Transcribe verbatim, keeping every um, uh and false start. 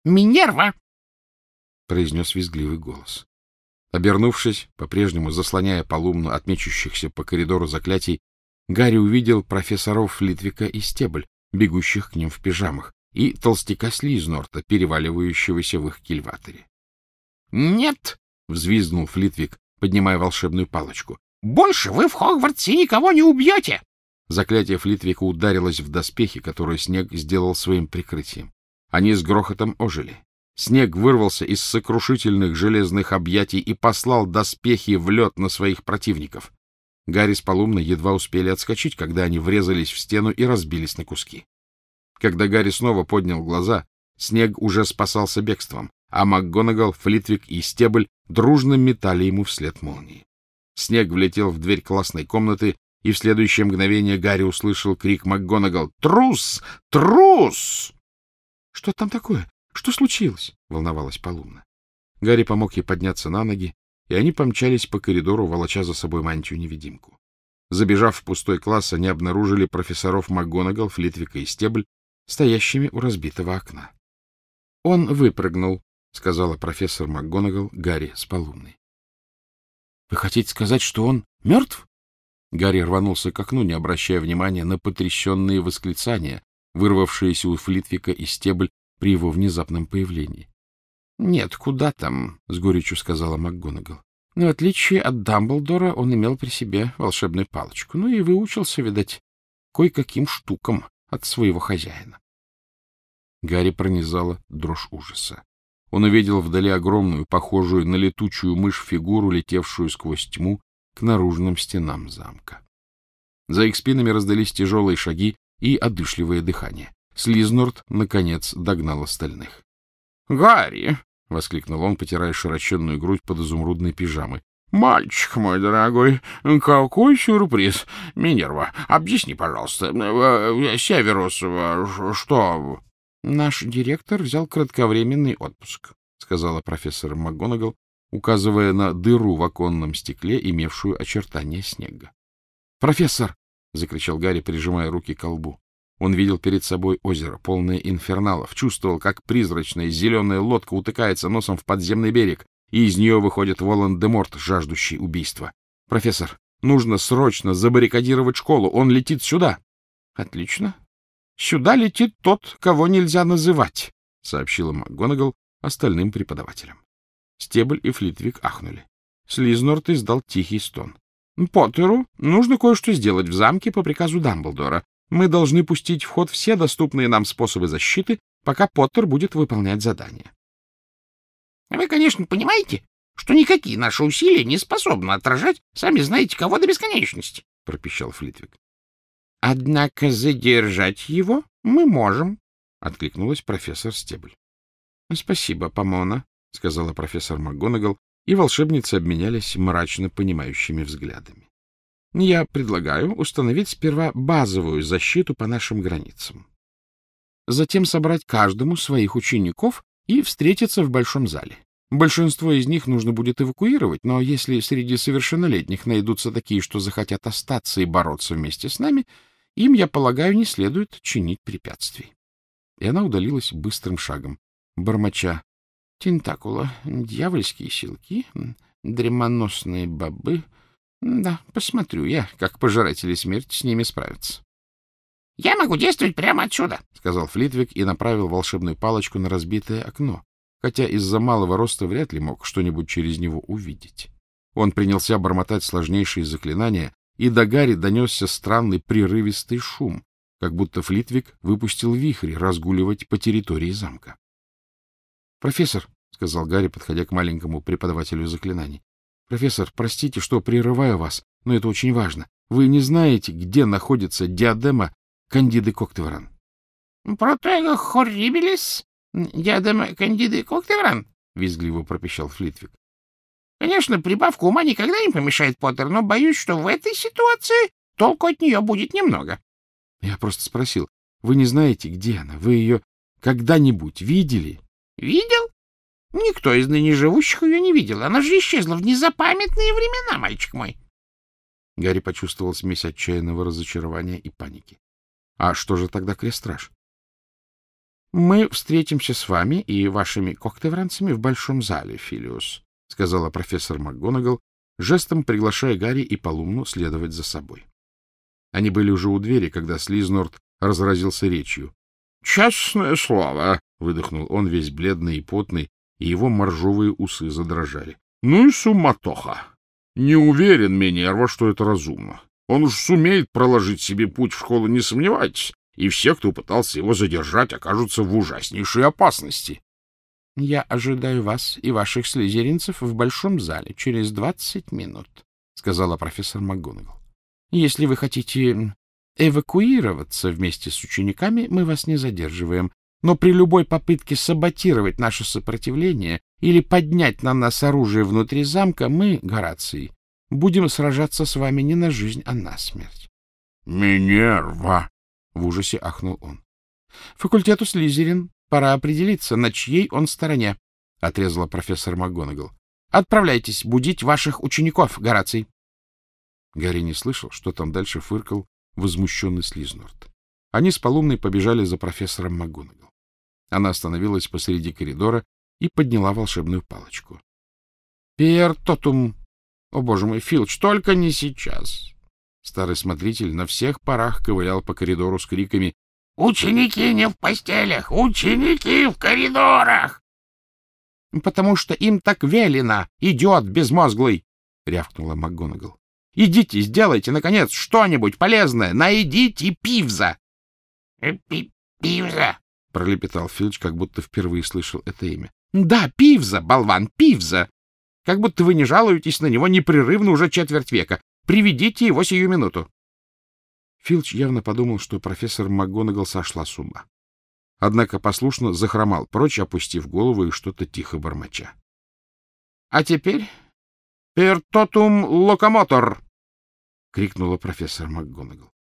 Минерва! — произнес визгливый голос. Обернувшись, по-прежнему заслоняя Полумну от мечущихся по коридору заклятий, Гарри увидел профессоров Флитвика и Стебль, бегущих к ним в пижамах, и толстяка Слизнорта, переваливающегося в их кильваторе. — Нет! — взвизгнул Флитвик, поднимая волшебную палочку. — Больше вы в Хогвартсе никого не убьете! Заклятие Флитвика ударилось в доспехи, которые Снег сделал своим прикрытием. Они с грохотом ожили. Снег вырвался из сокрушительных железных объятий и послал доспехи в лед на своих противников. Гарри с Полумной едва успели отскочить, когда они врезались в стену и разбились на куски. Когда Гарри снова поднял глаза, Снег уже спасался бегством, а МакГонагал, Флитвик и Стебль дружно метали ему вслед молнии. Снег влетел в дверь классной комнаты, и в следующее мгновение Гарри услышал крик МакГонагал: «Трус! Трус!» «Что там такое? Что случилось?» — волновалась Полумна. Гарри помог ей подняться на ноги, и они помчались по коридору, волоча за собой мантию-невидимку. Забежав в пустой класс, они обнаружили профессоров МакГонагал, Флитвика и Стебль, стоящими у разбитого окна. — Он выпрыгнул, — сказала профессор МакГонагал Гарри с Полумной. — Вы хотите сказать, что он мертв? Гарри рванулся к окну, не обращая внимания на потрясенные восклицания, вырвавшиеся у Флитвика и Стебль при его внезапном появлении. — Нет, куда там, — с горечью сказала МакГонагал. — Но в отличие от Дамблдора он имел при себе волшебную палочку, ну и выучился, видать, кое-каким штукам от своего хозяина. Гарри пронизала дрожь ужаса. Он увидел вдали огромную, похожую на летучую мышь фигуру, летевшую сквозь тьму к наружным стенам замка. За их спинами раздались тяжелые шаги и одышливое дыхание. Слизнорт, наконец, догнал остальных. — Гарри! — воскликнул он, потирая широченную грудь под изумрудной пижамой. — Мальчик мой дорогой, какой сюрприз! Минерва, объясни, пожалуйста, Северус, что... — Наш директор взял кратковременный отпуск, — сказала профессор МакГонагал, указывая на дыру в оконном стекле, имевшую очертания снега. — Профессор! — закричал Гарри, прижимая руки к лбу. Он видел перед собой озеро, полное инферналов, чувствовал, как призрачная зеленая лодка утыкается носом в подземный берег, и из нее выходит Волан-де-Морт, жаждущий убийства. — Профессор, нужно срочно забаррикадировать школу, он летит сюда. — Отлично. Сюда летит тот, кого нельзя называть, — сообщила МакГонагал остальным преподавателям. Стебль и Флитвик ахнули. Слизнорт издал тихий стон. — Поттеру нужно кое-что сделать в замке по приказу Дамблдора. Мы должны пустить в ход все доступные нам способы защиты, пока Поттер будет выполнять задание. — Вы, конечно, понимаете, что никакие наши усилия не способны отражать, сами знаете, кого до бесконечности, — пропищал Флитвик. — Однако задержать его мы можем, — откликнулась профессор Стебль. — Спасибо, Помона, — сказала профессор МакГонагал, и волшебницы обменялись мрачно понимающими взглядами. — Я предлагаю установить сперва базовую защиту по нашим границам. Затем собрать каждому своих учеников и встретиться в большом зале. Большинство из них нужно будет эвакуировать, но если среди совершеннолетних найдутся такие, что захотят остаться и бороться вместе с нами, им, я полагаю, не следует чинить препятствий. И она удалилась быстрым шагом, бормоча: тентакула, дьявольские силки, дремоносные бобы. Да, посмотрю я, как пожиратели смерти с ними справятся. — Я могу действовать прямо отсюда, — сказал Флитвик и направил волшебную палочку на разбитое окно, хотя из-за малого роста вряд ли мог что-нибудь через него увидеть. Он принялся бормотать сложнейшие заклинания, и до Гарри донесся странный прерывистый шум, как будто Флитвик выпустил вихрь разгуливать по территории замка. — Профессор, — сказал Гарри, подходя к маленькому преподавателю заклинаний, — профессор, простите, что прерываю вас, но это очень важно. Вы не знаете, где находится диадема Кандиды Коктевран? — Протего хоррибилис, диадема Кандиды Коктевран, — визгливо пропищал Флитвик. — Конечно, прибавка ума никогда не помешает, Поттер, но боюсь, что в этой ситуации толку от нее будет немного. — Я просто спросил. Вы не знаете, где она? Вы ее когда-нибудь видели? — Видел? Никто из ныне живущих ее не видел. Она же исчезла в незапамятные времена, мальчик мой. Гарри почувствовал смесь отчаянного разочарования и паники. А что же тогда Крестраж? Мы встретимся с вами и вашими когтевранцами в большом зале, Филиус, — сказала профессор МакГонагал, жестом приглашая Гарри и Полумну следовать за собой. Они были уже у двери, когда Слизнорд разразился речью. — Честное слово! — выдохнул он, весь бледный и потный, и его моржовые усы задрожали. — Ну и суматоха! Не уверен, Минерва, что это разумно. Он уж сумеет проложить себе путь в школу, не сомневайтесь, и все, кто пытался его задержать, окажутся в ужаснейшей опасности. — Я ожидаю вас и ваших слизеринцев в большом зале через двадцать минут, — сказала профессор МакГонагал. — Если вы хотите эвакуироваться вместе с учениками, мы вас не задерживаем, но при любой попытке саботировать наше сопротивление или поднять на нас оружие внутри замка, мы, Гораций, будем сражаться с вами не на жизнь, а на смерть. — Минерва! — в ужасе ахнул он. — Факультету Слизерин пора определиться, на чьей он стороне, — отрезала профессор МакГонагал. — Отправляйтесь будить ваших учеников, Гораций. Гарри не слышал, что там дальше фыркал возмущенный Слизнорд. Они с Полумной побежали за профессором МакГонагал. Она остановилась посреди коридора и подняла волшебную палочку. — Пер тотум! О, боже мой, Филч, только не сейчас! Старый смотритель на всех парах ковылял по коридору с криками: — Ученики не в постелях! Ученики в коридорах! — Потому что им так велено, идиот безмозглый! — рявкнула МакГонагал. — Идите, сделайте, наконец, что-нибудь полезное! Найдите Пивза! — Пивза! — пролепетал Филч, как будто впервые слышал это имя. — Да, Пивза, болван, Пивза! Как будто вы не жалуетесь на него непрерывно уже четверть века. Приведите его сию минуту. Филч явно подумал, что профессор МакГонагал сошла с ума. Однако послушно захромал прочь, опустив голову и что-то тихо бормоча. — А теперь «Пертотум локомотор!» — крикнула профессор МакГонагал.